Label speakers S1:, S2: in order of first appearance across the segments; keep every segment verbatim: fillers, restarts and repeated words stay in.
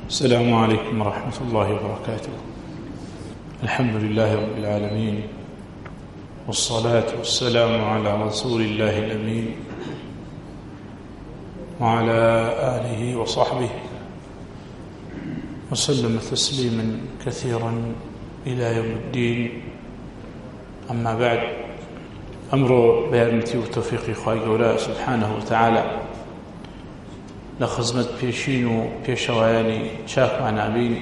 S1: السلام عليكم ورحمة الله وبركاته. الحمد لله رب العالمين، والصلاة والسلام على رسول الله الأمين وعلى آله وصحبه وسلم تسليما كثيرا إلى يوم الدين. أما بعد، أمر بيانتي وتوفيقي خواهي قولا سبحانه وتعالى لخزمت بيشين وبيشواني شاك مع نابين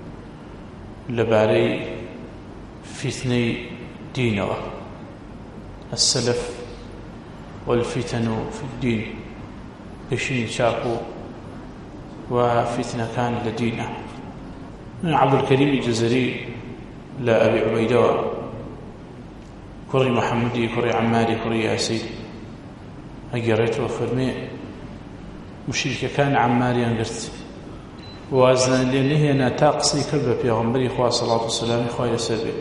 S1: لباري فتني دينه السلف والفتن في الدين. بيشين شاكو وفتنة كان لدينه من عبد الكريم الجزري لا أبي عبيدة كري محمدي كري عماري كري ياسين أجريت وفرمي مشركة كان عماري أنقرت وازن لأنه هنا تاقصي كلبة في غنبري خواه صلاة والسلام خواه يسابي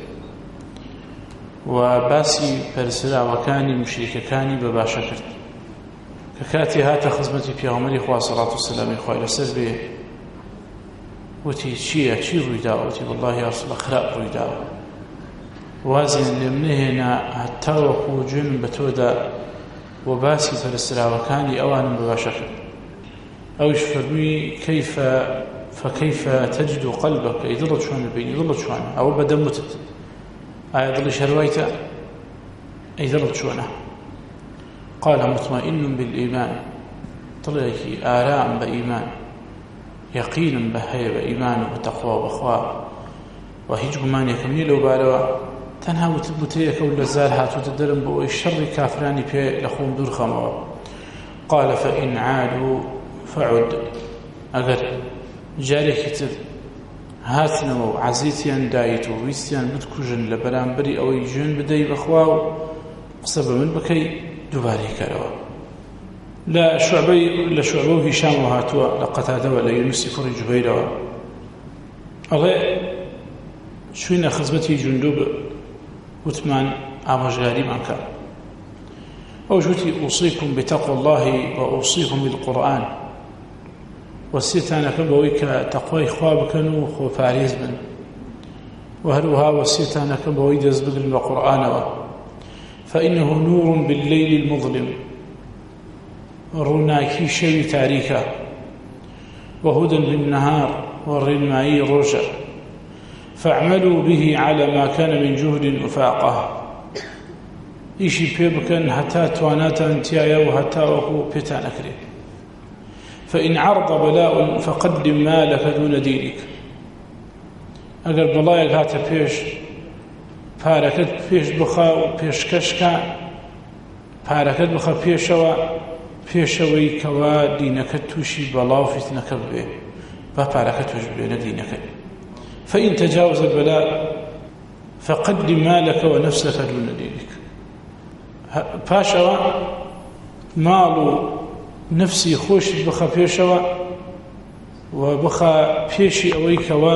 S1: وباسي برسلا وكاني مشركة كاني بباشا كرت ككاتي هات خزمتي في غنبري خواه صلاة والسلام خواه يسابي وتي شيئا شي رويداء وتي والله يا رسول أخلاق رويداء وازن لأنه هنا التوقع جن بتودا وباسي برسلا وكاني أوانا بباشا كرت أو يشفرمي كيف فكيف تجد قلبك يضل شوان بين يضل شوان أو بدأ متت أيضل شرويته يضل شوانه. قال مطمئن بالإيمان طلعك آراء بإيمان يقينا بهي بإيمان وتقوى وأخوة وهيج من يكمل لو بالوا تنها وتبتيك ولا زالها وتدرم بو الشر كافراني في لخوم دور خمر. قال فإن عادوا فعد أجر جاري كتر هاتنا وعزيتيان دايتو ويستيان بدكوجن لبرانبري أو يجون بدي بخواو قصب من بكي دوباري كروا لا شعبي لا شعبه هشام وهاتوا لقتاده ولا يونس كري جبيروا الله شوينا خزمتي جندوب وثمان أمجاري مانكا أوجوتي أوصيكم بتقوى الله وأوصيكم بالقرآن وسيتانا كبويك تقوى إخواب كانوا خو فاريز من وهلوها وسيتانا كبوي دزبق القرآن فإنه نور بالليل المظلم روناكي شوي تاريكا وهدى بالنهار والرمائي رجع فاعملوا به على ما كان من جهد وفاقه إيشي بيبكن حتى تواناتا انتيايا وحتى وهو بيتانا كريم. فإن عرض بلاء فقدم مالك دون دينك. أقل بلايك هاتا بيش فاركت بيش بخا بيش كشكا فاركت بخا بيشوا بيشوي كوا دينك توشي بلاو فتنك به ففاركت وجبين دينك. فإن تجاوز البلاء فقدم مالك ونفسك دون دينك. پاشەوە ماڵ و نفسی خۆشی بخە پێشەوە و بخە پێشی ئەوەی کەوا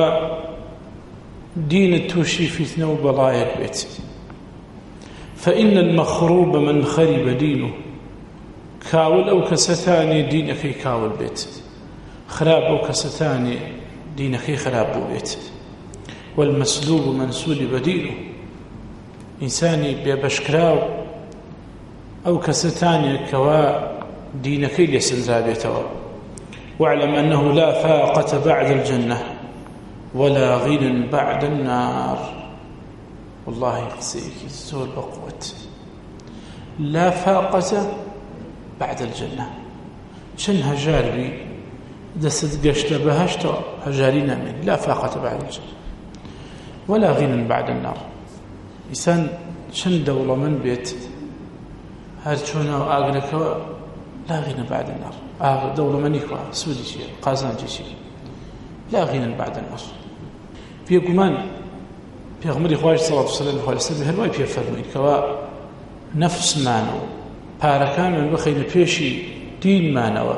S1: دینت تووشی فیتنە و بەڵایەک بێت. فإن المخروب من خرب دينه كاول أو كستاني دينكي كاول بيت خراب أو كستاني دينكي خراب بيت. والمسلوب من سلب دينه إنساني بيبشكراو أو كستاني كوا دينكي لسنزابيتوا. واعلم أنه لا فاقة بعد الجنة ولا غنى بعد النار. والله يقسيك الزول بقوة لا فاقة بعد الجنة. شن هجاري دست قشت بهشت هجارينا من لا فاقة بعد الجنة ولا غنى بعد النار. إنسان شن دولة من بيت هرچونا و آگرکوا لا غنى بعد النار. آغر دولة منيكوا سودي شيء قازان شيء لا غنى بعد النار. في كمان في غمر خواج صلى الله عليه وسلم قال سبب هل ما يفرمين كوا نفس مانو باركان من بخين بيشي دين مانو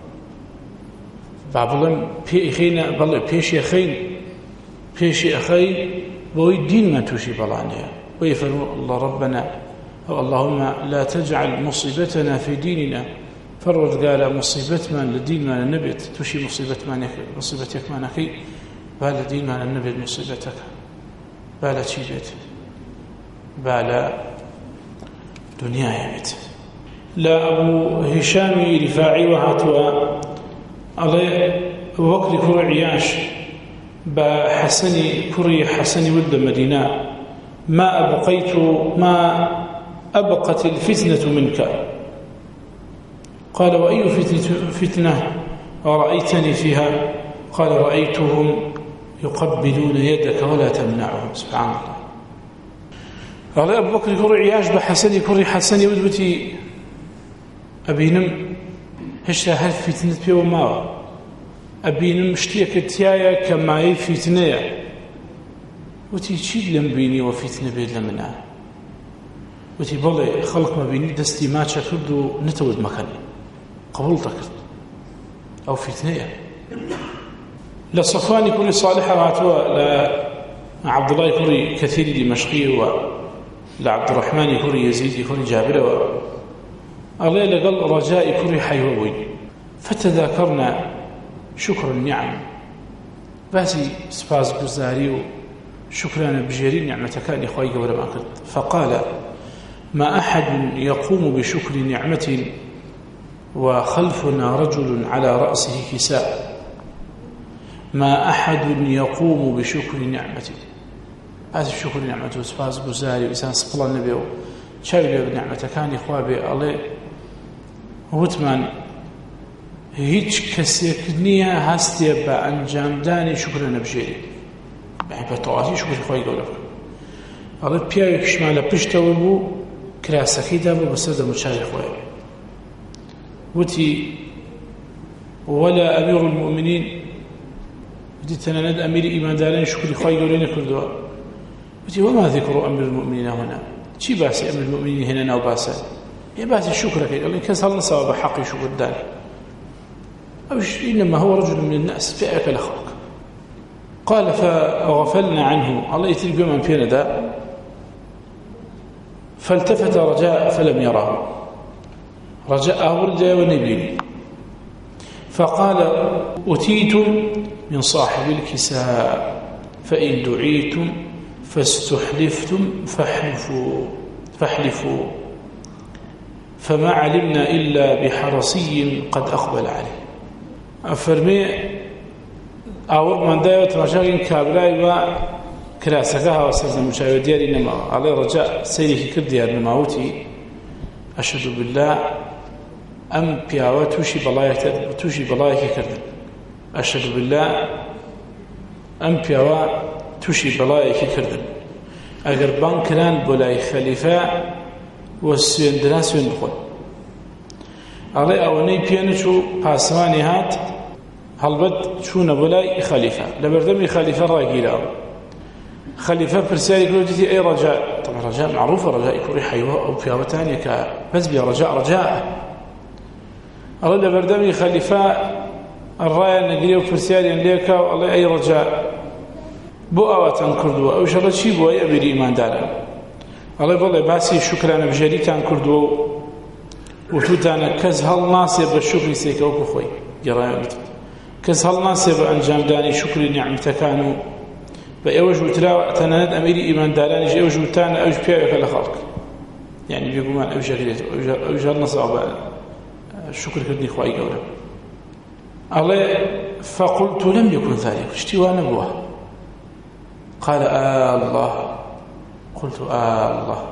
S1: بعضهم بي خينا بالله بيشي خين بيشي أخي بوي دين ما توشي بلانيا ويفرم الله ربنا أو اللهم لا تجعل مصيبتنا في ديننا فالرجال مصيبة من لدين ما النبت تشي مصيبة ما مصيبتك ما نكي بالدين ما النبت مصيبتك بالا شي بيت بالا دنيا بيت لا أبو هشام رفاعي وهاتوا عليه أبو بكر كري عياش بحسني كري حسني ولد مدينة ما أبقيت ما أبقت الفتنة منك. قال وأي فتنة, فتنة رأيتني فيها؟ قال رأيتهم يقبلون يدك ولا تمنعهم. سبحان الله. قال أبو بكر كري عياش بحسني كري حسني ولد أبينم هشتا هل فتنة بي وما أبينم شتيك تيايا كما هي فتنة وتي تشيد لم بيني وفتنة بيد لمنا وتي بالله خلق ما بيني دستي ما تشكردو نتود مكاني قبولتك أو فتنة لصفوان كل صالحة راتوا لعبد الله كوري كثير دمشقي ولعبد الرحمن كوري يزيد كوري جابر الله لقل رجاء كوري حيوي فتذاكرنا شكر النعم باسي سباز بزاري شكرا بجيرين نعمتك يا إخوائي قبل ما قلت. فقال ما أحد يقوم بشكر نعمة وخلفنا رجل على رأسه كساء. ما أحد يقوم بشكر نعمة هذا شكر نعمته سباز بزاري وإنسان سقل النبي شايل بنعمتك كان إخوائي الله وثمان هیچ کەسێک نییە هەستێ بە ئەنجامدانی شکرە نەبژێری بە تەواوی شکری خۆی گەورە بکە. ئەڵێ پیاوێکیشمان لە پشتەوە بوو کراسەکەی دابوو بەسەر دەموچاوی خۆی وتی وەلا ئەمیر المؤمنین وتی تەنانەت ئەمیری ئیماندارانی شکری خۆی گەورەی نەکردووە وتی وەما ذیکر ئەمیر المؤمنین هنا چی باسی ئەمیر المؤمنین هێنا ناو باسە هي باسی شکرەکەی ئەڵێ کەس هەڵنەساوە بە حەقی شکردانی إنما هو رجل من الناس فئة الخلق. قال فغفلنا عنه الله يتلقى من فينا دا فالتفت رجاء فلم يره رجاء ورجاء ونبيني فقال أتيتم من صاحب الكساء فإن دعيتم فاستحلفتم فاحلفوا فاحلفوا فما علمنا إلا بحرسي قد أقبل عليه. أفرمي أور من دايوت رجاء كابلاي و كراسكها وسلم المشاهدين إنما عليه رجاء سيري كرديار نماوتي أشهد بالله أم بياوة توشي بلايك توشي بلايك كرد أشهد بالله أم بياوة توشي بلايك كرد أجر بانكران بلاي خليفة والسيندنا سين بخل عليه أوني بيانشو پاسماني هات هلبت شون بلاي خليفة لبردمي خليفة راقيلا خليفة برسالي يقول جدي أي رجاء طبعا رجاء معروفة رجاء يكون حيوة أو بياوة تانية بس بي رجاء رجاء الله لبردمي خليفة الراية النقرية وبرسالي ليكا والله أي رجاء بؤوة كردوة أو شرط شي بؤوة يأبير إيمان دالا الله بالله باسي شكرانا بجريتان كردوة وتوتانا كز هالناس بالشكر سيكا وكخوي جرايات كز هالناس بأنجام داني شكر نعمتك كانوا بأوج وتلا تناد أميري إيمان دالاني أوج وتانا أوج بيعك لخلق يعني بيقومان أوج غيرت أوج هالناس أبا الشكر كدني خواي قولا الله فقلت لم يكن ذلك اشتي وانا بوه قال آه الله قلت آه الله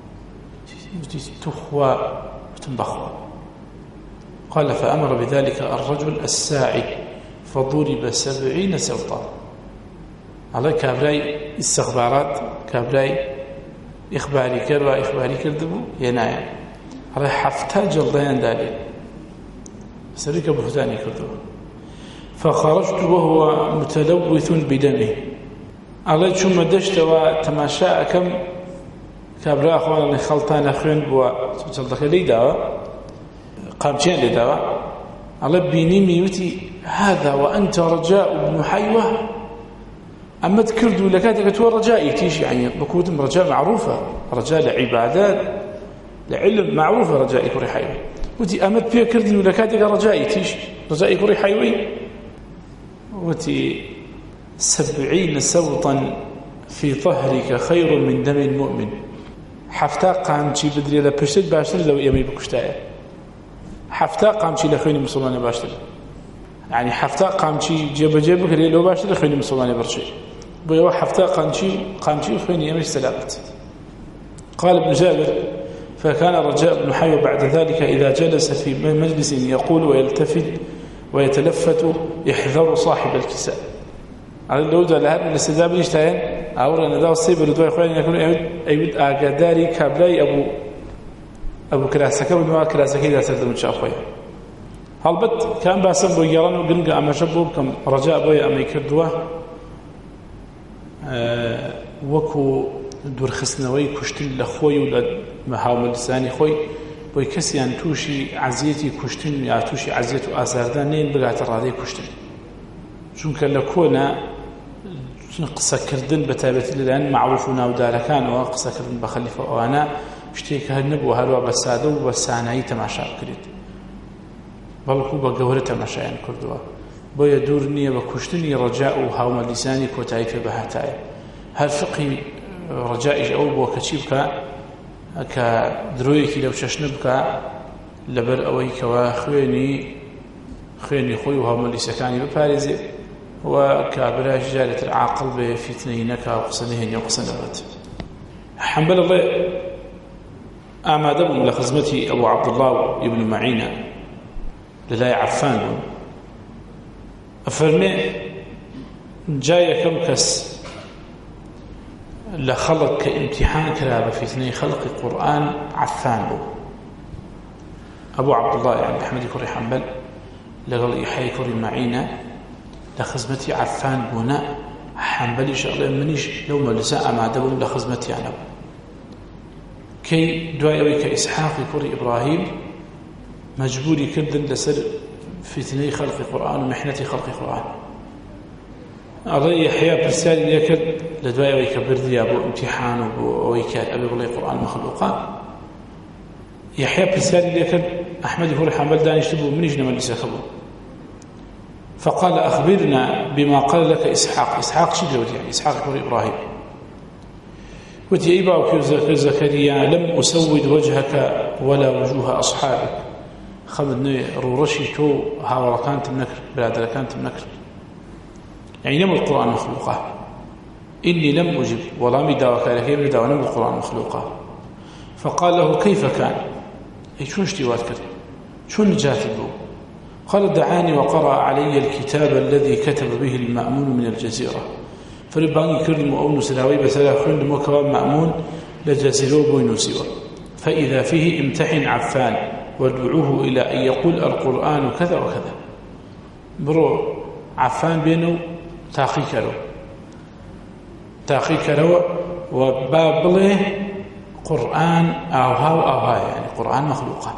S1: تخوى وتنبخوى قال فأمر بذلك الرجل الساعي فضرب سبعين سوطا على كابراي استخبارات كابراي إخباري كروا إخباري كردبو ينايا على حفتها جلدين دالي سريك بهتاني كردبو فخرجت وهو متلوث بدمه على شو دشت وتماشى كم كابرا أخوانا خلطان أخوين بوا جلدك لي داوا قامتين لي داوا على بيني ميوتي هذا وأنت رجاء بن حيوة أما تكردوا لكاتك توا رجائي تيجي يعني بكوت رجاء معروفة رجاء لعبادات لعلم معروفة رجائي كوري حيوة وتي أمد فيها كردي ولا كاتك رجائي تيش رجائي كوري حيوي وتي سبعين سوطا في ظهرك خير من دم المؤمن حفتا قامشي بدري لبشت باشتر لو يمي بكشتايا حفتا قامشي لخويني مسلمان باشتر يعني حفتا قامشي جيب جيبك لو باشتر لخويني مسلمان برشي بيوا حفتا قامشي قامشي لخويني يمي سلامت. قال ابن جابر فكان رجاء بن حيوة بعد ذلك إذا جلس في مجلس يقول ويلتفت ويتلفت يحذر صاحب الكساء على اللودة لهذا الاستدابة يجتهن أولا أن ذا الصيب ردواء إخواني يكون أيود أقداري كابلاي أبو أبو كراسكة ودماء كراسكة إذا سردم شافويا هالبت كان باسم بو يران وقنقى أما شبه كم رجاء بوي أما يكردوه أه وكو دور خسنوي كشتن لخوي ولا مهاوم لساني خوي بوي كسيان توشي عزيتي كشتن يا توشي عزيتو آزاردان نين بقات الرادي كشتن چونکە لە کۆنا قسەکردن بە تایبەتی لەلایەن معروف و ناودارەکانەوە قسەکردن بە خەلیفە ئەوانە شتێک هەر نەبووە هەروە بە سادە و بە سانایی تەماشا بکرێت بەڵکو بە گەورە تەماشایان کردووە بۆیە دوور نییە بە کوشتنی ڕەجا و هاومە لیسانی کۆتایی پێ بەهاتایە هەر فقی ڕەجائیش ئەو بۆ کە چی بکە کە درۆیەکی لەو چەشنە بکە لەبەر ئەوەی کەوە خوێنی خوێنی خۆی و هاومە لیسەکانی بپارێزێ و كابراج جالت العاقل بفتنه نكا وقصنهن يقصنبت حنبل الله أعمادهم لخزمتي أبو عبد الله ابن معين للا عفان أفرمي جاي كم كس لخلق كامتحان كلاب فتنه خلق القرآن عفان أبو عبد الله يعني أحمد كوري حنبل لقال يحيى كوري معين لخزمتي عفان بنا حنبلي شغله منيش لو ما لساء ما دبل لخزمتي أنا كي دعاء كإسحاق كوري إبراهيم مجبوري كردن لسر فتني خلق القرآن ومحنة خلق القرآن أرى يحيى برسالي يكرد لدعاء كبردي أبو امتحان أبو ويكاد أبي بالله القرآن مخلوقات يحيى برسالي يكرد أحمد كوري حنبل داني شتبه منيش نما لساء خبر فقال أخبرنا بما قال لك إسحاق إسحاق شو جود يعني إسحاق كوري إبراهيم وتي إبا زكريا لم أسود وجهك ولا وجوه أصحابك خذني رورشي تو هاورا كانت منكر بلاد كانت منكر يعني نم القرآن مخلوقه إني لم أجب ولا مداوك لك يبدا ونم القرآن مخلوقه فقال له كيف كان أي شو اشتوات كده شو نجات له قال دعاني وقرأ علي الكتاب الذي كتب به المأمون من الجزيرة فرباني كرم أو نسلاوي بسلا خند مكواب مأمون لجزيرو بوينوسيوه فإذا فيه امتحن عفان وادعوه إلى أن يقول القرآن كذا وكذا برو عفان بينه تاخيك له تاخيك له وبابله قرآن أوها أوها يعني قرآن مخلوقا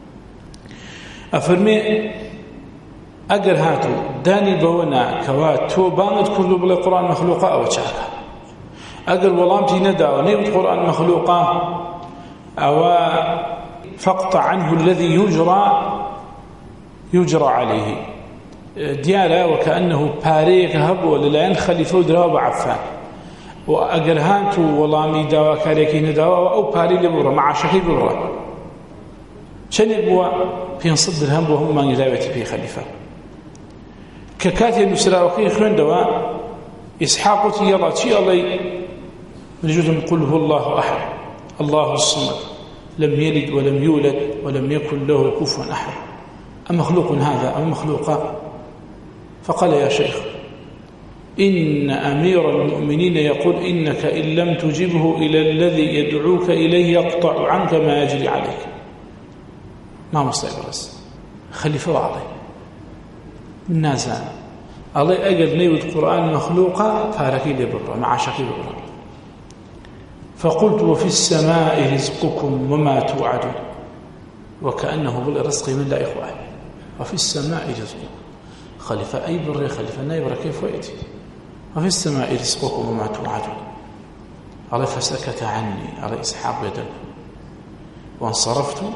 S1: أفرمي أجر هاتو داني بونا كوات تو بانت كله بالقرآن مخلوقا أو تشاكا أجر ولامتي ندى ونيبت قرآن مخلوقا أو فقط عنه الذي يجرى يجرى عليه ديالا وكأنه باريك هب وللعين خليفه دراوة عفان وأجر هاتو ولامي داوا كاريكي نداوا أو باري لبورا مع شكي بورا شنبوا بينصد الهم وهم من يلاوتي في خليفة ككاتي المسراوكي خلون دوا إسحاق يلا شيء الله نجد قل هو الله أحد الله الصمد لم يلد ولم يولد ولم يكن له كفوا أحد أمخلوق هذا أم مخلوقا فقال يا شيخ إن أمير المؤمنين يقول إنك إن لم تجبه إلى الذي يدعوك إليه يقطع عنك ما يجري عليك ما مستيبرس خليفة عليه الناس الله أجل نيوت قرآن مخلوقا فاركي لبرا مع شكي لبرا فقلت وفي السماء رزقكم وما توعدون وكأنه بالرزق من لا إخوان وفي السماء رزقكم خليفة أي بري خليفة نايبرا كيف ويأتي وفي السماء رزقكم وما توعدون الله فسكت عني على إسحاق يدل وانصرفت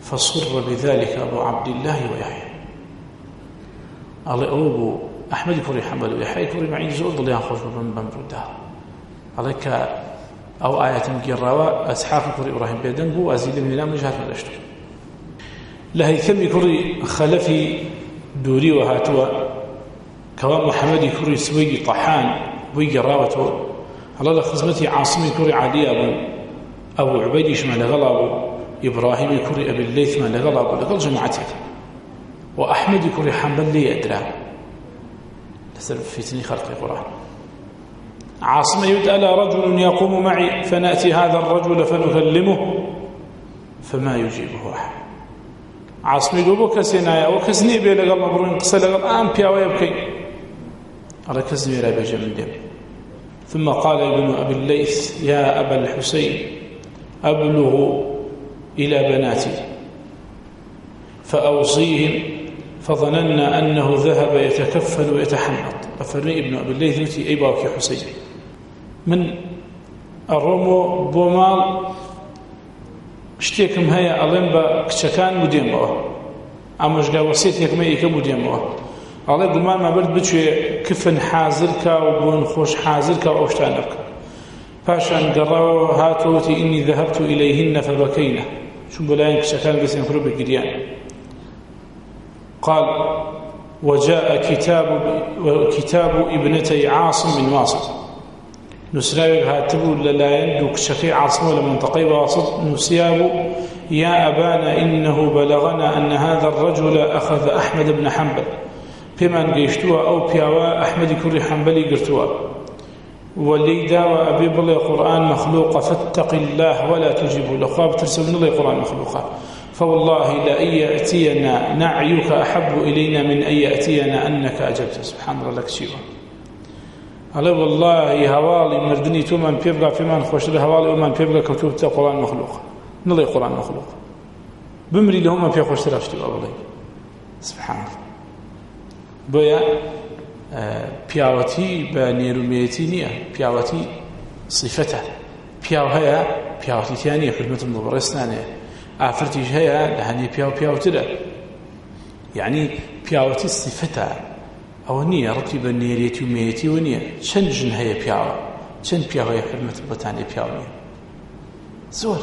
S1: فصر بذلك أبو عبد الله ويحيى. الله أبو أحمد كوري حنبل ويحيى كوري معين زود الله ينخوش من بمرده عليك أو آية مجرّة أسحاق كوري إبراهيم بيدنبو أزيد من الأمر جهات من الأشتر لهي كم كوري خلفي دوري وهاتوا كوام محمد كوري سوي طحان ويجي راوته على خزمتي عاصمي كوري علي أبو أبو عبيد شمال غلابه إبراهيم كوري أبي الليث ما لغلابه لقل جماعته وأحمد كوري حنبل لي أدرى لسبب فتني خلق القرآن. عاصم يدأل رجل يقوم معي فنأتي هذا الرجل فنكلمه فما يجيبه أحد. عاصم يقول كسنايا وكسني بي لقل مبرون قصة لقل آم بيا ويبكي على كسني رابي جميل. ثم قال ابن أبي الليث يا أبا الحسين أبلغ إلى بناتي فأوصيهم فظننا أنه ذهب يتكفل ويتحنط. أفرني ابن أبي الليث نتي أي باوكي حسين من الرومو بومال اشتيكم هيا ألين كشكان مدين بوا أمش قا وسيتك ميك مدين بوا الله يقول ما برد بتشي كفن حازرك وبون خوش حازرك وأوشتانك فاشان قرأوا هاتوتي إني ذهبت إليهن فبكينا شو بلاين كشكان بس ينفروا بالقريان. قال وجاء كتاب كتاب ابنتي عاصم من واصل نسراوي هاتبوا للاين دوك شكي عاصم ولا منطقي واصل نسياب يا أبانا إنه بلغنا أن هذا الرجل أخذ أحمد بن حنبل بمن قيشتوا أو بيوا أحمد كوري حنبلي قرتوا وليدا وأبي بلي قرآن مخلوق فاتق الله ولا تجيبه لخواب ترسلنا لي قرآن مخلوقا فوالله لا يأتينا نعيك أحب إلينا من أن يأتينا أنك أجبت. سبحان الله لك شيء على والله هوالي مردني تومن بيبقى فيمن خوش هوالي ومن بيبقى كتبت قرآن مخلوق نلي قرآن مخلوق بمري لهم في خوش رفتي والله سبحان الله بويا بياوتي بنيروميتي نية بياوتي صفته بياو هيا بياوتي ثانية خدمة المبرسنانية آفرتيش هيا لهني بياو بياو تدا يعني بياوتي صفتها أو نية رتب النيريتي وميتي ونية شن جن هيا بياو شن بياو هيا خدمة البتانية بياو نية زور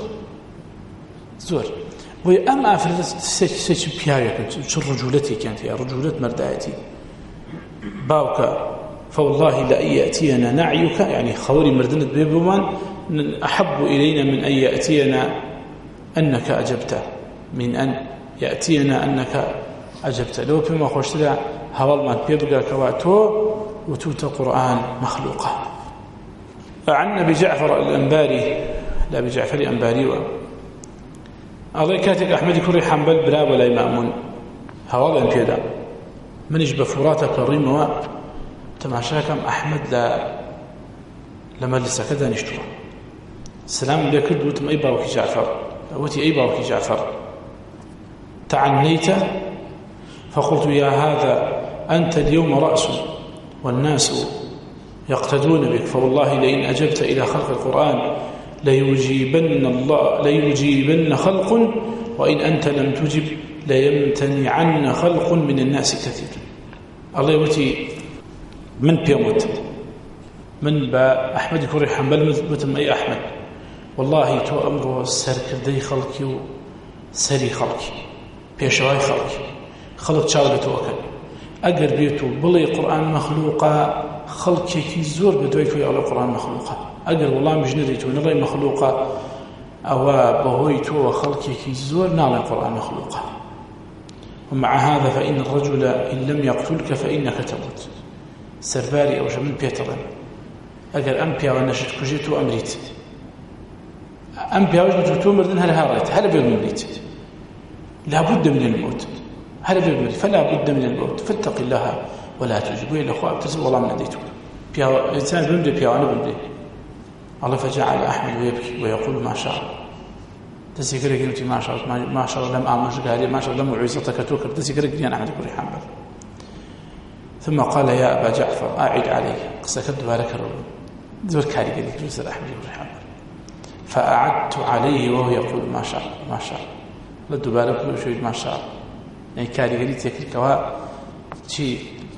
S1: زور وي أم آفرت سيش سيش بياو كنت شو رجولتي كانت يا رجولة مردايتي باوكا فوالله لا يأتينا نعيك يعني خوري مردنة بيبومان أحب إلينا من أن يأتينا أنك أجبت من أن يأتينا أنك أجبت لو بما خوش لا هوال ما بيبقى كواتو وتوت قرآن مخلوقة. عن أبي جعفر الأنباري لا أبي جعفر الأنباري الله كاتب أحمد كوري حنبل بلا ولا مأمون هوال أن بيدا منش بفراتك الريم تماشاكم أحمد لا لما لسه كذا نشتوى السلام عليكم دوتم أي باوكي جعفر وتي أي باوكي جعفر تعنيت فقلت يا هذا أنت اليوم رأس والناس يقتدون بك فوالله لئن أجبت إلى خلق القرآن ليجيبن الله ليجيبن خلق وإن أنت لم تجب ليمتنعن خلق من الناس كثير. الله يوتي من بيموت من با أحمد كوري حنبل مثل أي أحمد والله تو أمره سركردي خلقي وسري خلقي بيشواي خلقي خلق شاولته وكل أجر بيتو بلي قرآن مخلوقة خلقي كي زور بدويكو على القرآن مخلوقة أجر والله مجنديتو نلي مخلوقة أو بهويتو وخلقي كي زور نال القرآن مخلوقة. ومع هذا فإن الرجل إن لم يقتلك فإنك تموت سرباري أو جميل بيترن أجر أمبيا ونشت كجيتو أمريت أمبيا وجدت مردن هل هاريت هل بيمريت لا بد من الموت هل بيمريت فلا بد من الموت فاتق الله ولا تجب إلا أخوة تسب والله من أديته بيا إنسان بيمري بيا وأنا بيمري الله فجعل أحمد ويبكي ويقول ما شاء الله تسيكرك أنت ما شاء الله ما شاء الله لم أعمش قال ما شاء الله لم أعيزتك توكر تسيكرك أنا أحمد كوري حنبل. ثم قال يا أبا جعفر أعد علي قصة بارك الرب ذور كاري قال لك أحمد كوري حنبل فأعدت عليه وهو يقول ما شاء الله ما شاء الله لدوباره بشوي ما شاء الله يعني كاريگری تكري كوا شي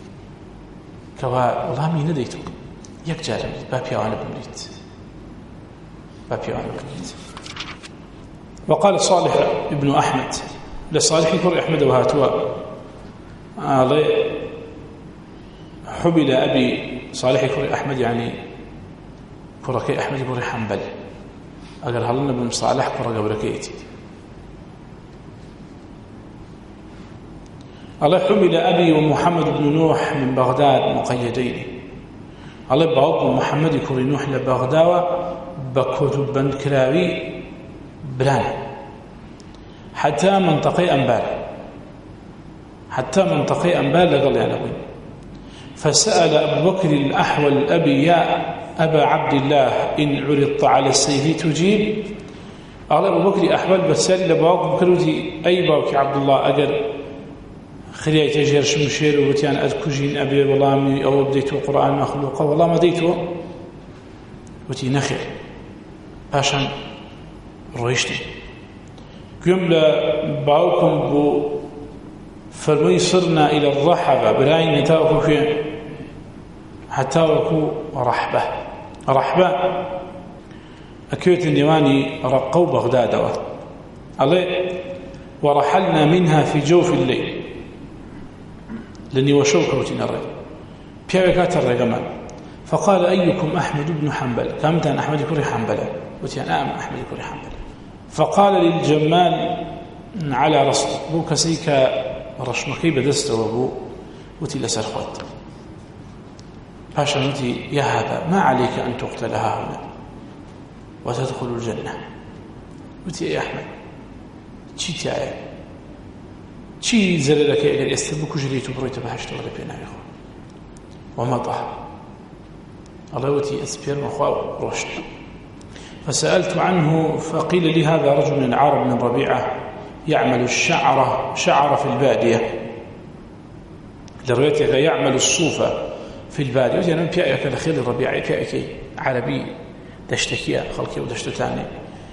S1: كوا والله مين نديتو يك جارم با بيوان بمريت با بيوان بمريت. وقال صالح ابن أحمد لصالح كر أحمد وهاتوا علي حبل أبي صالح كر أحمد يعني كركي أحمد كر حنبل أقل هلنا بن صالح كر قبركيتي علي حبل أبي ومحمد بن نوح من بغداد مقيدين علي بعض محمد كر نوح لبغداد بكتب بن كراوي بلان حتى منطقي أنبال حتى منطقي أنبال لقال يا نبي فسأل أبو بكر الأحول أبي يا أبا عبد الله إن عرضت على السيف تجيب قال أبو بكر أحول بسأل لباق بكروتي أي باوك عبد الله أجر خليه تجير شمشير وتيان أذكجين أبي والله أو بديت القرآن مخلوقه والله ما ديته وتي نخير عشان رويشتي جملة باوكم بو فرمي صرنا إلى الرحبة براين نتاوكو فين حتى وكو رحبة رحبة أكيد النيواني رقوا بغداد عليه ورحلنا منها في جوف الليل لأني وشوك روتين الرجل بيعكات الرجمان فقال أيكم أحمد بن حنبل كامتان أحمد كوري حنبل وتيان آم أحمد كوري حنبل فقال للجمال على رصد بو كسيكا رشمكي بدسته وبو وتي لسرخوت باشا نتي يا هذا ما عليك أن تقتل هنا وتدخل الجنة وتي يا أحمد تشي تاعي تشي زللك إلى يستبك جريت برويت بهشت ولا بينا يا أخو ومضى الله وتي أسبير مخاو رشد فسألت عنه فقيل لي هذا رجل من العرب من ربيعة يعمل الشعر شعر في البادية لروايته يعمل الصوفة في البادية يعني بيأك الأخير الربيعة بيأك عربي دشتكيا خلقي ودشتتاني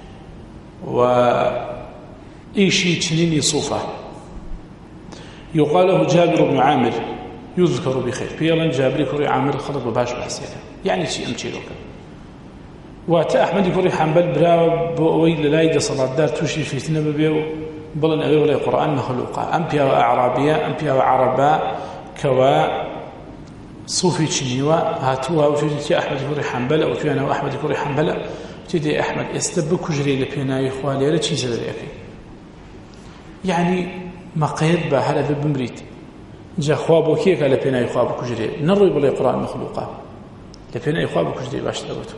S1: وإيشي تنيني صوفة يقال له جابر بن عامر يذكر بخير بيلا جابر كوري عامر خلق بباش بحسيك يعني شيء أمشي لك واتا أحمد كوري حنبل برا بوي للايد صلاة دار توشي فتنة ببيو بلن أبي ولا قرآن مخلوقة أمبيا وأعرابية أمبيا وعرباء كوا صوفي تشنيوا هاتوها وتجي أحمد كوري حنبل أو تيانا وأحمد كوري حنبل تجي أحمد استبك جري لبينا إخواني لا شيء زي يعني ما قيد به هذا بمريت جا خوابو كيك على بينا إخواب كجري نروي بلا قرآن مخلوقة لبينا إخواب كجري باش تبتو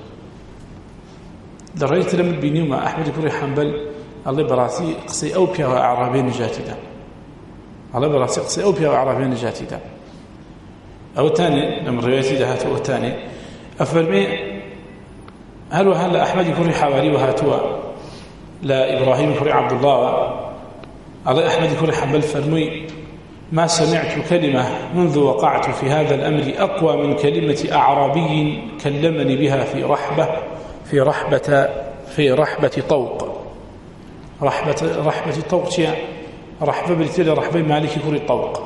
S1: دريت لم بيني مع أحمد كوري حنبل الله براسي قصي أو بيا أعرابي نجاتي ده الله براسي قصي أو بيا أعرابي نجاتي ده أو تاني لما روايتي ده هاتوا تاني أفرمي هل وهل أحمد كوري حواري وهاتوا لا إبراهيم كوري عبد الله الله أحمد كوري حنبل فرمي ما سمعت كلمة منذ وقعت في هذا الأمر أقوى من كلمة أعرابي كلمني بها في رحبة في رحبة في رحبة طوق رحبة رحبة طوق شيء رحبة بالتالي رحبة مالك كوري طوق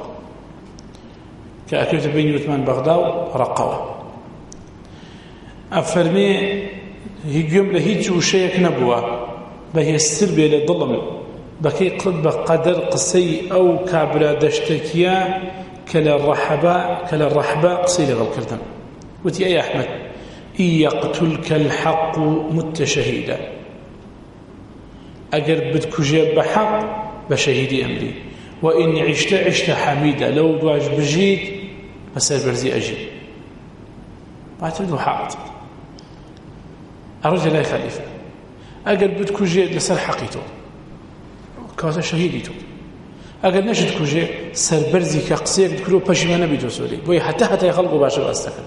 S1: كأكلت بين يثمان بغداد رقوة أفرمي هي جملة هيج وشيك نبوة بهي السربية للظلم بكي قلب بقدر قصي أو كابرا دشتكيا كلا الرحباء كلا الرحباء قصي لغل كردم وتي أي أحمد إن يقتلك الحق متشهيدا أجر بدك جيب بحق بشهيدي أمري وإن عشت عشت حميدا لو دواج بجيد بسير برزي أجيب بعتبره حاط أرجع لا خليفة أجر بدك جيد لسر حقيته كاسه شهيدي تو اگر نشد كوجه سربرزي كقصير كلو پشمانه بيجو سوري بو حتى حتى يخلقوا باشا استكن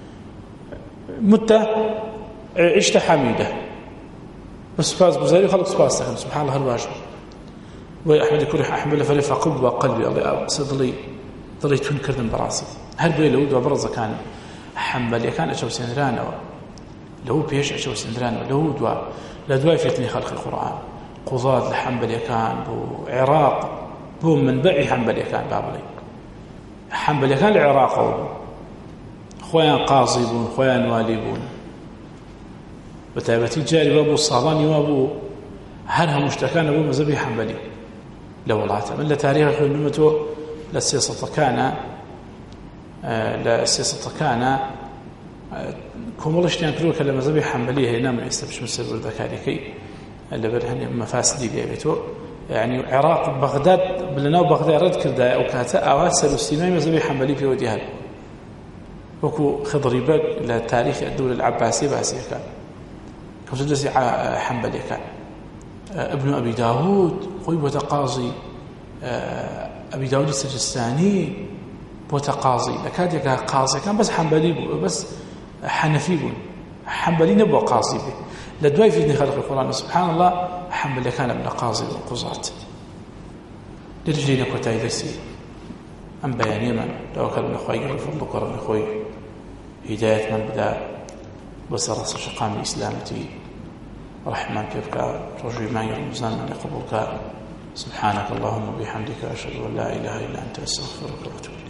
S1: مت عشت حميده بس فاز بزاري خلق سباس سبحان الله الواجب بو احمد كوري احمل فلف قلب وقلبي الله صدلي ضليت كردن براسي هل بي لو دو برز كان حنبل كان اشو سندران لو بيش اشو سندران لو دو لا دو فتني خلق القران قضاة الحنبلية كان بو عراق بو منبعي حنبلية كان بابلي حنبلية كان العراق خويا قاضي بون خويا والي بون بتابتي جاري وابو الصالاني وابو هرها مشتكان ابو مذهبي حنبلي لو ولاته من تاريخ خدمته للسياسة كان للسياسة كان كومولشتيان كلو كلمة مذهبي حنبلي هنا من يستبش من سبب ذكاريكي اللي برهن مفاسدي بيبيتو يعني عراق بغداد بلنا بغداد رد كردا او كاتا اواسر السيماء مذهبي حنبلي في وديها وكو خضري بق لتاريخ الدولة العباسية باسية كان كوزدسي حنبلي كان ابن أبي داود خوي بوتقاضي أبي داود السجستاني بوتقاضي لكاد يكا قاضي كان بس حنبلي بو بس حنفي بو حنبلي نبو قاضي به لدواي في خلق القرآن سبحان الله حنبلي كان ابن قاضي والقضاة لرجلين كوتاي درسي أم بيان يمن لو كان من خوي الفضل قرن خوي هداية من بدا بسرس شقام الإسلامتي رحمن كيفك رجوي ما يرمزان من قبولك سبحانك اللهم وبحمدك أشهد أن لا إله إلا أنت أستغفرك وأتوب